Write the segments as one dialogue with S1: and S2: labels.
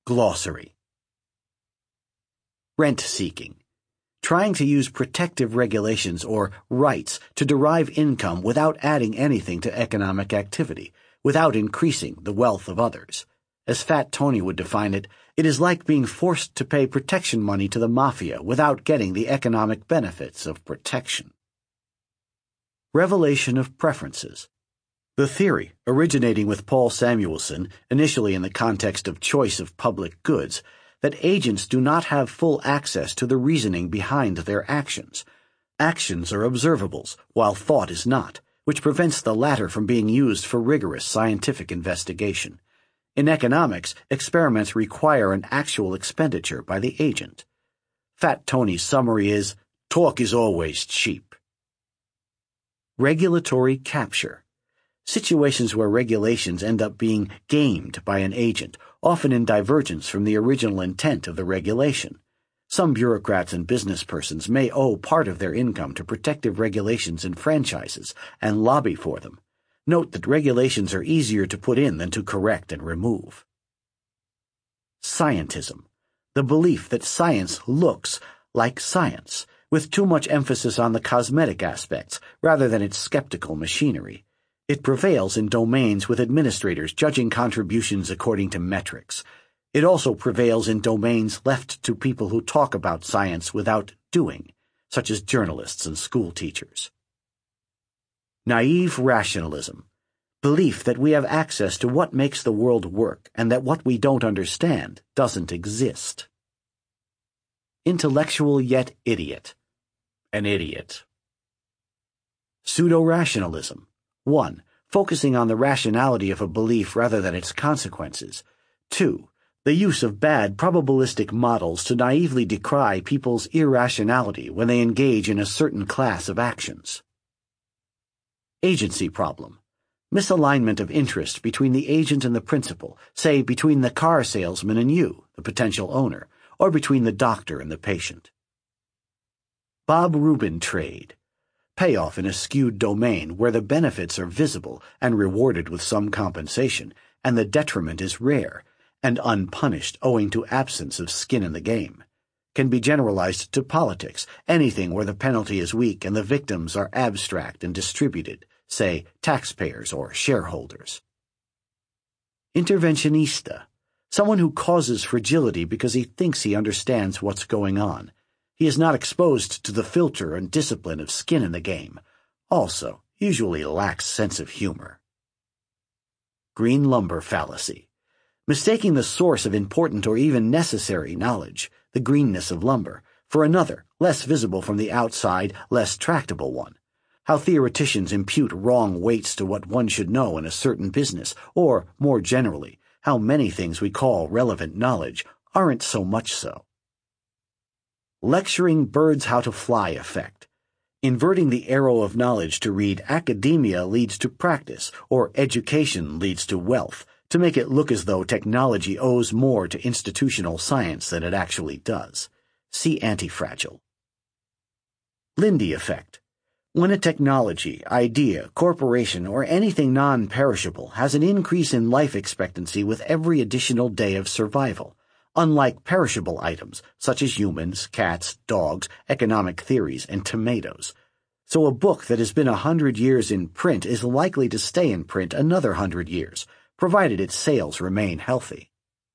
S1: Glossary. Rent-seeking. Trying to use protective regulations or rights to derive income without adding anything to economic activity, without increasing the wealth of others. As Fat Tony would define it, it is like being forced to pay protection money to the mafia without getting the economic benefits of protection. Revelation of preferences. The theory, originating with Paul Samuelson, initially in the context of choice of public goods, that agents do not have full access to the reasoning behind their actions. Actions are observables, while thought is not, which prevents the latter from being used for rigorous scientific investigation. In economics, experiments require an actual expenditure by the agent. Fat Tony's summary is, talk is always cheap. Regulatory capture. Situations where regulations end up being gamed by an agent, often in divergence from the original intent of the regulation. Some bureaucrats and business persons may owe part of their income to protective regulations and franchises and lobby for them. Note that regulations are easier to put in than to correct and remove. Scientism. The belief that science looks like science, with too much emphasis on the cosmetic aspects rather than its skeptical machinery. It prevails in domains with administrators judging contributions according to metrics. It also prevails in domains left to people who talk about science without doing, such as journalists and school teachers. Naive rationalism. Belief that we have access to what makes the world work and that what we don't understand doesn't exist. Intellectual yet idiot. An idiot. Pseudo-rationalism. 1. Focusing on the rationality of a belief rather than its consequences. 2. The use of bad probabilistic models to naively decry people's irrationality when they engage in a certain class of actions. Agency problem. Misalignment of interest between the agent and the principal, say between the car salesman and you, the potential owner, or between the doctor and the patient. Bob Rubin trade. Payoff in a skewed domain where the benefits are visible and rewarded with some compensation, and the detriment is rare and unpunished owing to absence of skin in the game. Can be generalized to politics, anything where the penalty is weak and the victims are abstract and distributed, say taxpayers or shareholders. Interventionista. Someone who causes fragility because he thinks he understands what's going on. He is not exposed to the filter and discipline of skin in the game. Also, usually lacks sense of humor. Green lumber fallacy. Mistaking the source of important or even necessary knowledge, the greenness of lumber, for another, less visible from the outside, less tractable one. How theoreticians impute wrong weights to what one should know in a certain business, or, more generally, how many things we call relevant knowledge aren't so much so. Lecturing birds how to fly effect. Inverting the arrow of knowledge to read academia leads to practice, or education leads to wealth, to make it look as though technology owes more to institutional science than it actually does. See Antifragile. Lindy effect. When a technology, idea, corporation, or anything non-perishable has an increase in life expectancy with every additional day of survival, unlike perishable items such as humans, cats, dogs, economic theories, and tomatoes. So a book that has been 100 years in print is likely to stay in print another 100 years, provided its sales remain healthy.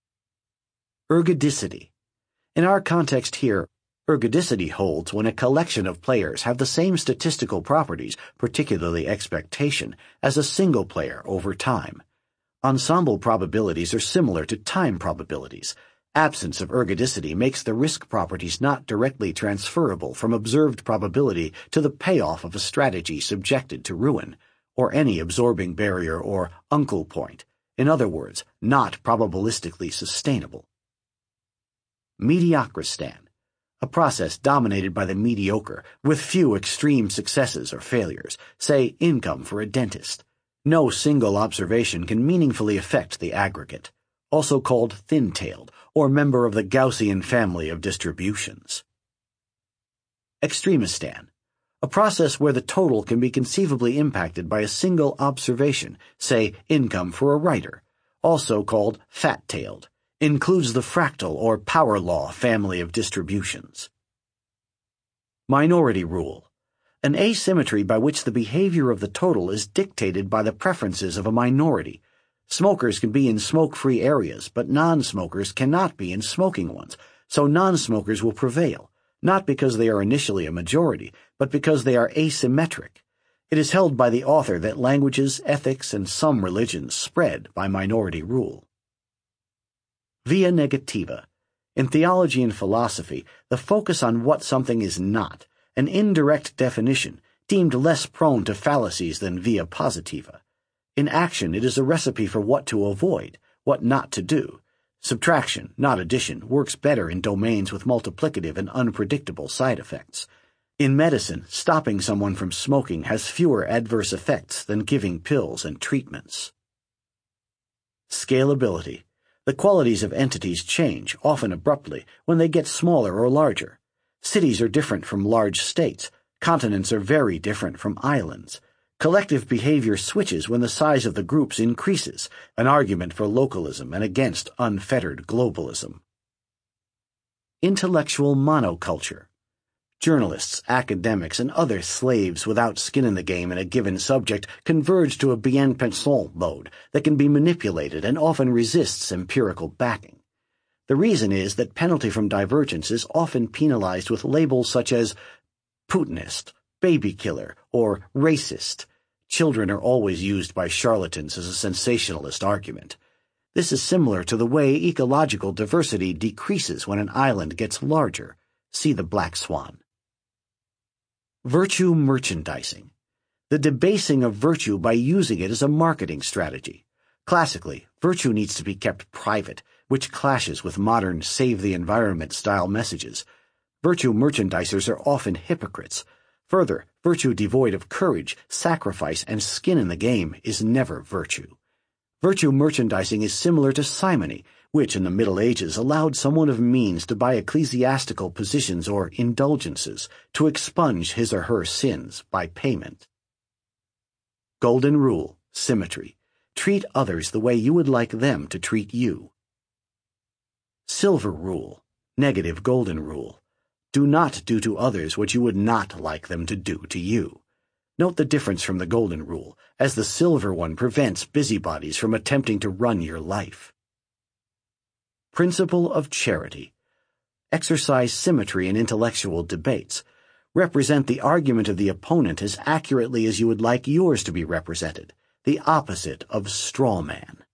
S1: Ergodicity. In our context here, ergodicity holds when a collection of players have the same statistical properties, particularly expectation, as a single player over time. Ensemble probabilities are similar to time probabilities. Absence of ergodicity makes the risk properties not directly transferable from observed probability to the payoff of a strategy subjected to ruin, or any absorbing barrier or uncle point. In other words, not probabilistically sustainable. Mediocristan. A process dominated by the mediocre, with few extreme successes or failures, say income for a dentist. No single observation can meaningfully affect the aggregate, also called thin-tailed, or member of the Gaussian family of distributions. Extremistan. A process where the total can be conceivably impacted by a single observation, say income for a writer, also called fat-tailed. includes the fractal or power law family of distributions. Minority rule, an asymmetry by which the behavior of the total is dictated by the preferences of a minority. Smokers can be in smoke-free areas, but non-smokers cannot be in smoking ones, so non-smokers will prevail, not because they are initially a majority, but because they are asymmetric. It is held by the author that languages, ethics, and some religions spread by minority rule. Via negativa. In theology and philosophy, the focus on what something is not, an indirect definition, deemed less prone to fallacies than via positiva. In action, it is a recipe for what to avoid, what not to do. Subtraction, not addition, works better in domains with multiplicative and unpredictable side effects. In medicine, stopping someone from smoking has fewer adverse effects than giving pills and treatments. Scalability. The qualities of entities change, often abruptly, when they get smaller or larger. Cities are different from large states. Continents are very different from islands. Collective behavior switches when the size of the groups increases, an argument for localism and against unfettered globalism. Intellectual monoculture. Journalists, academics, and other slaves without skin in the game in a given subject converge to a bien-pensant mode that can be manipulated and often resists empirical backing. The reason is that penalty from divergence is often penalized with labels such as Putinist, baby killer, or racist. Children are always used by charlatans as a sensationalist argument. This is similar to the way ecological diversity decreases when an island gets larger. See the black swan. Virtue merchandising. The debasing of virtue by using it as a marketing strategy. Classically, virtue needs to be kept private, which clashes with modern save-the-environment style messages. Virtue merchandisers are often hypocrites. Further, virtue devoid of courage, sacrifice, and skin in the game is never virtue. Virtue merchandising is similar to simony, which in the Middle Ages allowed someone of means to buy ecclesiastical positions or indulgences to expunge his or her sins by payment. Golden rule, symmetry. Treat others the way you would like them to treat you. Silver rule, negative golden rule. Do not do to others what you would not like them to do to you. Note the difference from the golden rule, as the silver one prevents busybodies from attempting to run your life. Principle of charity. Exercise symmetry in intellectual debates. Represent the argument of the opponent as accurately as you would like yours to be represented, the opposite of straw man.